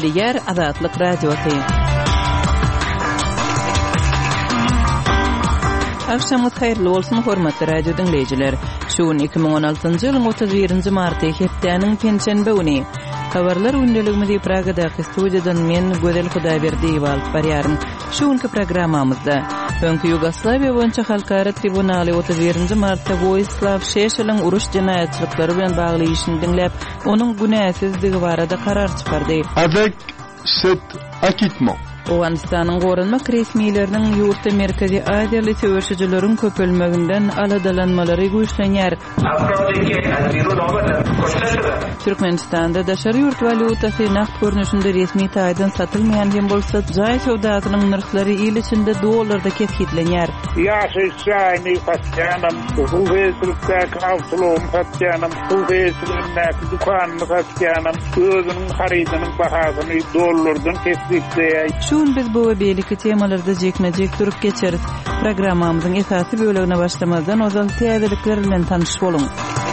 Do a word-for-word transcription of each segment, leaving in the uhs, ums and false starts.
Dili yer Azatlyk radiosu. Akşamınız hayırlı olsun hormatly radio dinleyijiler. Şuun iki bin on altıncı ýylyň otuz birinji marty hepdeniň penşenbe güni. Habarlar ünlüligimizi Pragadaky studiýadan men Gözel Hudaýberdiýew alyp barýarym. Şuňky programmamyzda öňkü Ýugoslawiýa boýunça halkara tribunaly otuz birinji martda Vojislav Šešelň uruş jinaýatçylyklary bilen bagly işini dinläp, onuň günäsizligi barada karar çykardy. Avec cet acquittement, Owganistanyň gorunma resmiýetleriniň ýurtda Merkezi Aziýaly söwüşçüleriň köpelmeginden aladalanmalary güýçlenýär. Türkmenistanda daşary ýurt valutasy naqd görnüşinde resmi taýdan satylmaýan hem bolsa jaý sowdasynyň narhlary ýyl içinde dollarda kesgitlenýär. Ýaşaýany patýanam, huwetlikde kawsulum patýanam, huwetlikde dukanyny patýanam, özüniň harydynyň bahasyny dollardan kesgitleýär. Şun biz bu we beýleki temalarda jekmejek durup geçeriz. Programmamyzyň esasy bölegine başlamazdan ozal täzelikler bilen tanyşyp boluň.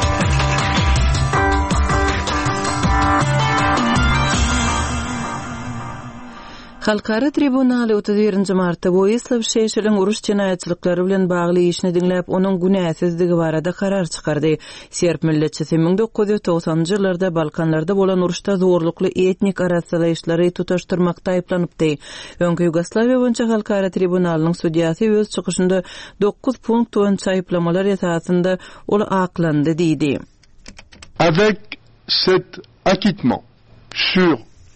Halkara tribunaly otuz birinji martda Vojislav Šešelň uruş jinaýatçylyklary bilen bagly işini dinläp, onuň günäsizligi barada karar çykardy. Serb milletçisi bin dokuz ýüz togsanjy ýyllarda Balkanlarda bolan uruşda zorlukly etnik arasalaýyşlary tutaşdyrmakda aýplanypdy. Öňkü Ýugoslawiýa boýunça halkara tribunalynyň sudiýasy öz çykyşynda dokuz punkt boýunça aýplamalar ýetýärinde ol aklandy diýdi. avec cet acquittement sur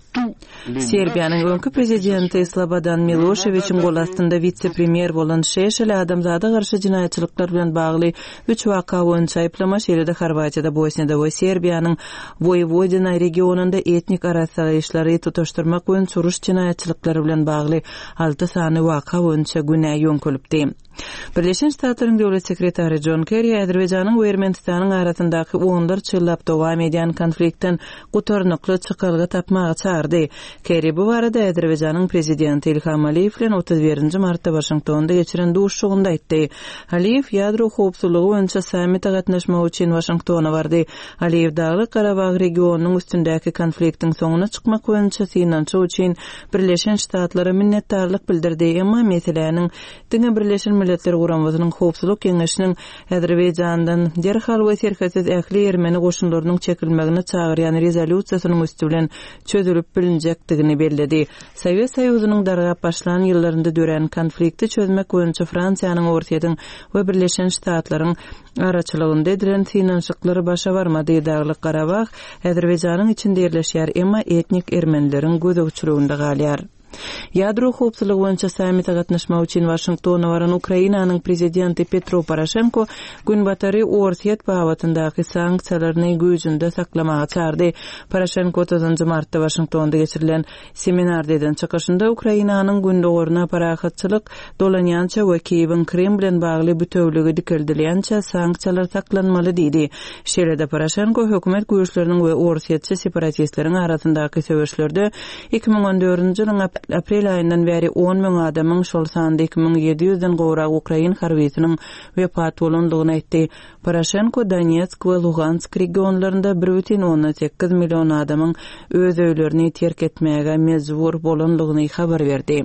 Serbiýanyň öňkü prezidenti Slobodan Miloševićiň gol astynda vitse-premier bolan Šešel adamzada garşy jinaýatçylyklar bilen bagly üç waka boýunça aýplama şeýlede Horwatiýada, Bosniýada we Serbiýanyň Vojvodina regionunda etnik arasalaýyşlary tutaşdyrmak boýunça uruş jinaýatçylyklary bilen bagly alty sany waka boýunça günä ýönkölipdi. Birleşen Ştatlaryň döwlet sekretary John Kerry Azerbaýjanyň we Ermenistanyň arasyndaky onlar çyllap dowam edýän konflikten gutarnykly çykalgy tapmagy çağırdy. Kerry bu barada Azerbaýjanyň prezidenti Ilham Aliýew bilen otuz birinji martda Washingtonda geçiren duşugynda aýtdy. Aliýew ýadro howpsuzlygy boýunça sammitde gatnaşmak üçin Washingtona bardy. Aliýew Dagly Karabag regionunyň üstündäki konfliktiň soňuna çykmak boýunça synançy üçin Birleşen Ştatlara minnetdarlyk bildirdi. Emma meseleniň diňe Birleşen Milletler Guramynyň howpsuzlyk keňeşiniň Azerbaýjandan derhal we serhesiz ähli Ermeni goşunlarynyň çekilmegine çagyrýan rezolýusiýasynyň üstü bilen çözülüp bilinjekdigini bellädi. Sowet Soýuzynyň dargap başlanan ýyllarynda dören konflikti çözmek boýunça Fransiýanyň Ortaýadyň we Birleşen Ştatlaryň araçylygynda edilen synanşyklary başa barmady. Dagly Karabag Azerbaýjanyň içinde ýerleşýär, emma etnik ermenileriň gözegçiliginde galýar. Ýadro howpsuzlygy boýunça sammitde gatnaşmak üçin Washingtona baran Ukrainanyň prezidenti Petro Poroshenko günbatary Ortaýat babatyndaky sanksiýalaryny güýjünde saklamagy çağırdy. Poroshenko otuzynjy martda Washingtonda geçirilen seminarda eden çykyşynda Ukrainanyň gündogoruna parahatçylyk dolanýança we Kiýewiň Krem bilen bagly bütewligi dikildilýänçe sanksiýalar saklanmaly diýdi. Şeýlede Poroshenko hökümet güýçleriniň we Ortaýatçy separatistleriň arasyndaky söwüşlerde iki bin on dördünji ýylyň aprel aýyndan beri on miň adamyň şol sanda iki bin ýedi ýüzden gowrak Ukrain harbiýetiniň wepat bolandygyny aýtdy. Poroshenko Donetsk we Lugansk regionlarynda bir бүтүн on sekiz million adamyň öz öýlerini terk etmäge mejbur bolandygyny habar berdi.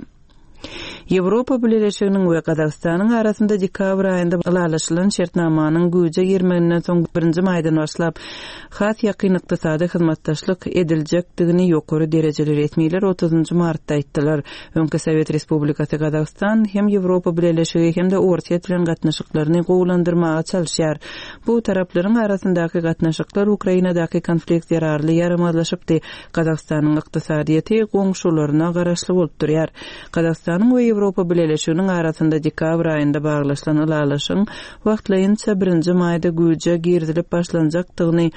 Ýewropa Birleşiginiň we Kazakstanyň arasynda dekabr aýynda ýylaşylan şertnamanyň güýje girmeginden soň birinji maýdan başlap has ýakyn ykdysady hyzmatdaşlyk ediljekdigini ýokary derejeli resmiýetler otuzynjy martda aýtdylar. Öňkü Sowet Respublikasy Kazakstan hem Ýewropa Birleşigi hem de Ortaýat bilen gatnaşyklaryny gowlandyrmaga çalyşýar. Bu taraplaryň arasyndaky gatnaşyklar Ukrainadaky konflikt ýararly ýaramazlaşypdy. Kazakstanyň ykdysadyety goňşularyna garaşly bolup durýar. Kazakstanyň we Ýewropa Birleşiginiň arasynda dekabr aýynda baglaşylan ýylaşyň wagtlaýynça birinji maýda güýje girdilip başlanjakdygyny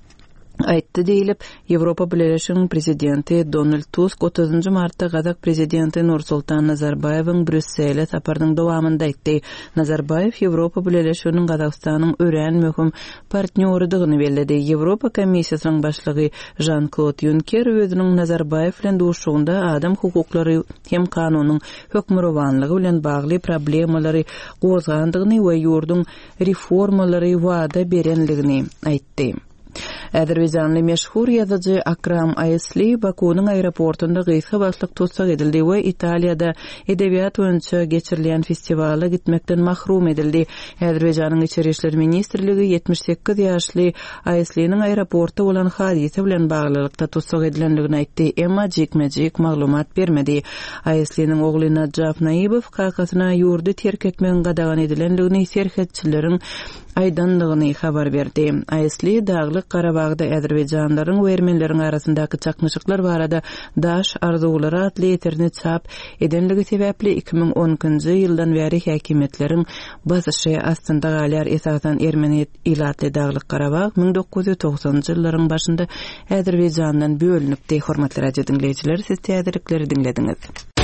aýtdy diýilip, Ýewropa Birleşiginiň prezidenti Donald Tusk otuzynjy martda Kazak prezidenti Nursultan Nazarbayewiň Brüssele saparynyň dowamynda aýtdy. Nazarbayew Ýewropa Birleşiginiň Kazakstanyň ören möhüm partnýorydygyny belledi. Ýewropa Komissiýasynyň başlygy Jean-Claude Juncker özüniň Nazarbayew bilen duşugynda adam hukuklary hem kanunyň hökmürowanlygy bilen bagly problemalary gozgandygyny we ýurdun reformalary wada berenligini aýtdy. Azerbaycanly meşhur ýazyjy Akram Aysli Bakunyň aeroportunda gysga başlyk tutsak edildi we Italiýada edebiýat boýunça geçirilen festiwala gitmekden mahrum edildi. Azerbayjanyň Içeri işler ministrligi ýetmiş sekiz ýaşly Aysliň aeroportda bolan hadise bilen baglylykda tutsak edilendigini aýtdy, emma jekmejek maglumat bermedi. Aysliň ogly Najaf Naýybow kakasyna ýurdu terk etmegiň gadagan edilendigini serhetçileriň aýdandygyny habar berdi. Aysli daglyk Garabagda Azerbaycanlaryň we ermenleriň arasyndaky çakmyşyklar barada daş arzulary atly eterini çap edenligi sebäpli iki ming onunçy ýyldan bäri häkimetleriň basyşy astynda galar esasan ermeni ilatly daglyk Garabag ming dokuz ýüz togsanjy ýyllaryň başynda Azerbayjandan bölünipdi. Hormatly radio dinleýijiler, siz täzelikleri dinlediňiz.